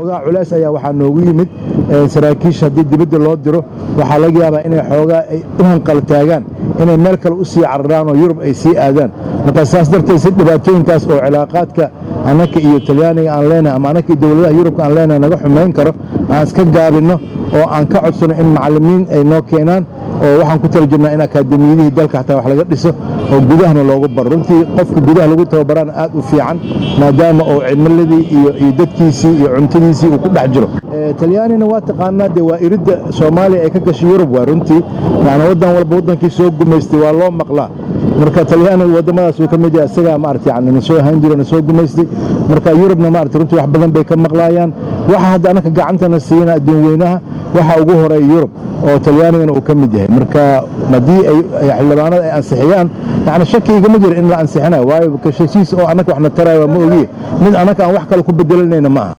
xoogaa culays ayaa waxaa noogu yimid saraakiisha haddii dibadda loo diro waxaa laga yaabaa inay xoogaa ay u hanqal taagaan inay meel kale u sii cararaan oo yurub ay sii aadaan marka saas darteed si dhibaatooyinkaas oo cilaaqaadka annaka iyo talyaaniga aan leenahay ama annaka iyo dowladaha yurubka aan leenahay naga xumayn karo aan iska gaabinno oo aan ka codsano in macallimiin ay noo keenaan oo waxaan ku tala jirnaa in akaademiyadihii dalka xataa wax laga dhiso oo gudahana loogu baro runtii qofka gudaha lagu tababarana aad u fiican maadaama oo cimiladii iyo dadkiisii iyo cuntadiisii uu ku dhex jiro talyaanina waa taqaanaa dee waa iridda soomaaliya ay ka gashay yurub waa runtii yani waddan walba waddankii soo gumaystay waa loo maqlaa marka talyaaniga waddamadaas uu ka mid yahay isagaa maaragtay yani na soo ahaan jiro na soo gumaystay marka yurubna maaragtay runtii wax badan bay ka maqlaayaan waxa hadda annaka gacantana siina adduun weynaha waxa ugu horeeya yurub oo talyaanigana uu ka mid yahay marka haddii ay xildhibaanada ay ansixiyaan yani shaki igama jiro in la ansixinayo waayo heshiis oo annaka waxna taraayo waa ma ogiye mid annaka aan wax kale ku bedelanayna ma aha